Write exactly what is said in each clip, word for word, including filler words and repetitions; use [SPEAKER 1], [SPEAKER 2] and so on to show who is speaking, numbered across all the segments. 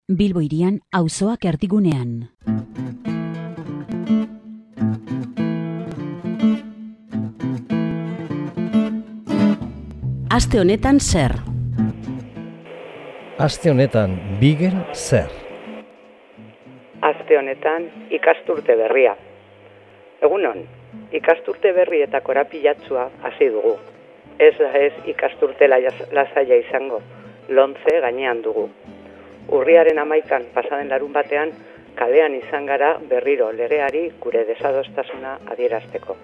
[SPEAKER 1] Bilbo hirian auzoak erdigunean. Aste honetan zer?
[SPEAKER 2] Aste honetan Bigel zer?
[SPEAKER 3] Aste honetan ikasturte berria. Egunon, ikasturte berri eta korapilatsua hasi dugu. Ez da ez ikasturte lasaia izango, lontze gainean dugu. Urriaren hamaikan pasaden larun batean, kalean izan gara berriro legeari gure desadostasuna adierazteko.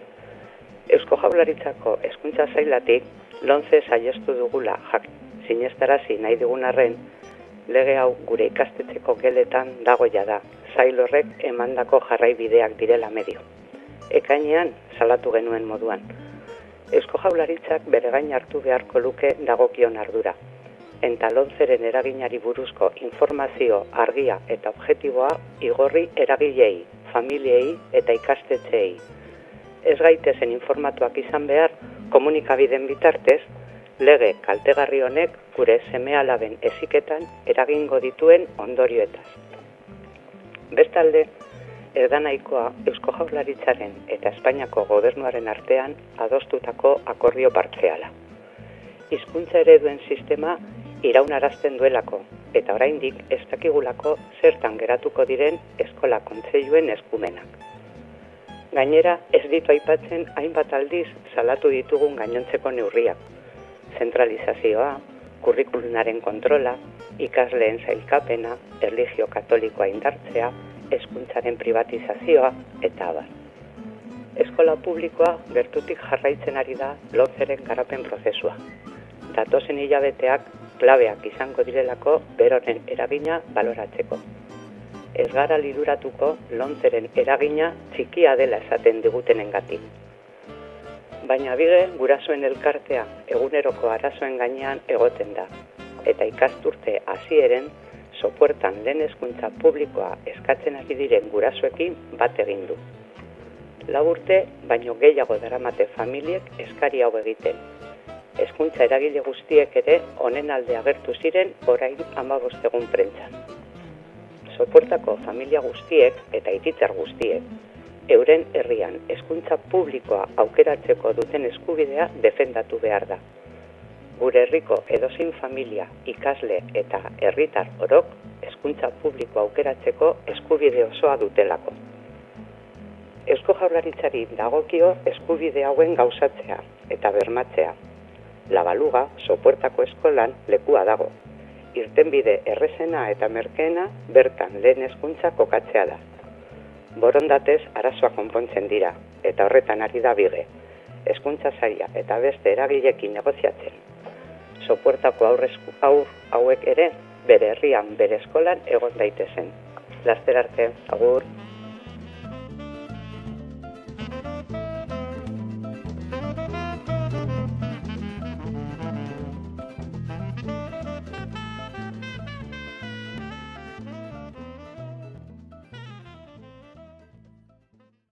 [SPEAKER 3] Eusko Jaurlaritzako hezkuntza sailatik lontze saiestu dugula jak sinestarazi nahi dugun arren, lege hau gure ikastetxeko geletan dago jada, sail horrek emandako jarraibideak direla medio. Ekainean salatu genuen moduan. Eusko Jaurlaritzak bere gain hartu beharko luke dagokion ardura. Eta lontzeren eraginari buruzko informazio argia eta objektiboa igorri eragilei, familiei eta ikastetxeei. Ez gaitezen informatuak izan behar, komunikabideen bitartez, lege kaltegarri honek gure seme-alaben heziketan eragingo dituen ondorioetaz. Bestalde, ez da nahikoa Eusko Jaurlaritzaren eta Espainiako gobernuaren artean adostutako akordio partziala. Hizkuntza ereduen sistema iraunarazten duelako, eta oraindik ez dakigulako zertan geratuko diren eskola kontseiluen eskumenak. Gainera, ez ditu aipatzen hainbat aldiz salatu ditugun gainontzeko neurriak. Zentralizazioa, kurrikulunaren kontrola, ikasleen sailkapena, erlijio katolikoa indartzea, hezkuntzaren privatizazioa, eta abar. Eskola publikoa gertutik jarraitzen ari da lontzeren garapen prozesua. Datozen hilabeteak klabeak izango direlako beroren eragina baloratzeko. Ez gara liluratuko lontzeren eragina txikia dela esaten digutenengatik. Baina bige gurasoen elkartea eguneroko arazoen gainean egoten da, eta ikasturte hasieren sopuertan lehen hezkuntza publikoa eskatzen ari diren gurasoekin bat egin du. Lau urte baino gehiago daramate familiek eskari hau egiten. Hezkuntza eragile guztiek ere honen alde agertu ziren orain hamabost egun prentsan. Sopuertako familia guztiek eta hiritar guztiek euren herrian hezkuntza publikoa aukeratzeko duten eskubidea defendatu behar da. Gure herriko edozein familia, ikasle eta herritar orok hezkuntza publikoa aukeratzeko eskubide osoa dutelako. Eusko Jaurlaritzari dagokio eskubide hauen gauzatzea eta bermatzea. La Baluga, Sopuertako eskolan lekua dago. Irtenbide errezena eta merkeena bertan lehen hezkuntza kokatzea da. Borondatez arazoa konpontzen dira, eta horretan ari da bige. Hezkuntza saila eta beste eragilekin negoziatzen. Sopuertako aurrezku aur hauek ere bere herrian bere eskolan egon daitezen. Laster arte, agur.